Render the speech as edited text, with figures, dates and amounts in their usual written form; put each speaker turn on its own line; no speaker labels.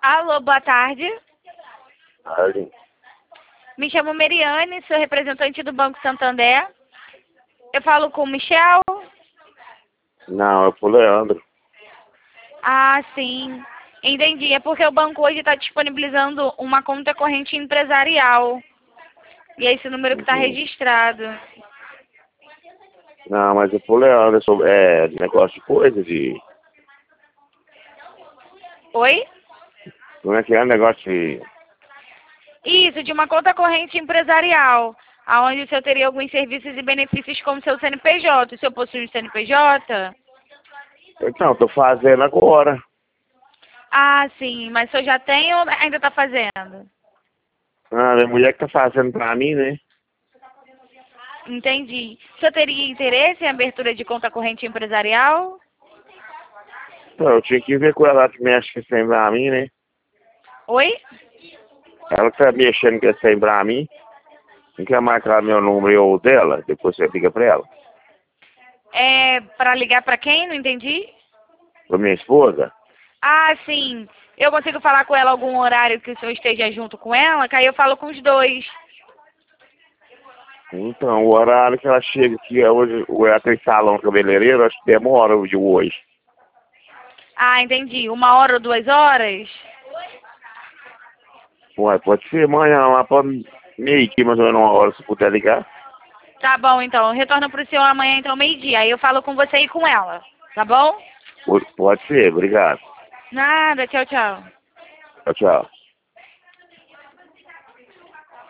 Alô, boa tarde.
Ali.
Me chamo Meriane, sou representante do Banco Santander. Eu falo com o Michel?
Não, é pro Leandro.
Ah, sim. Entendi. É porque o banco hoje está disponibilizando uma conta corrente empresarial. E é esse número que está registrado.
Não, mas é pro Leandro, é negócio de coisa de...
Oi?
Como é que é negócio de...
Isso, de uma conta corrente empresarial, aonde o senhor teria alguns serviços e benefícios como seu CNPJ. O senhor possui um CNPJ?
Então, tô fazendo agora.
Ah, sim, mas o senhor já tem ou ainda está fazendo?
Ah, minha mulher que tá fazendo pra mim, né?
Entendi. O senhor teria interesse em abertura de conta corrente empresarial?
Então, eu tinha que ver com ela que mexe com isso aí pra mim, né?
Oi?
Ela que tá mexendo com isso aí pra mim. Não quer marcar meu número ou dela? Depois você liga pra ela.
É para ligar para quem? Não entendi.
Pra minha esposa?
Ah, sim. Eu consigo falar com ela algum horário que o senhor esteja junto com ela, que aí eu falo com os dois.
Então, o horário que ela chega aqui é hoje, ela tem salão cabeleireiro, acho que demora o de hoje.
Ah, entendi. 1 hora ou 2 horas?
Ué, pode ser amanhã, lá pra meio-dia, mais ou menos 1 hora, se puder ligar.
Tá bom, então. Retorno pro senhor amanhã, então, meio-dia. Aí eu falo com você e com ela. Tá bom?
Pode ser, obrigado.
Nada. Tchau, tchau.
Tchau, tchau.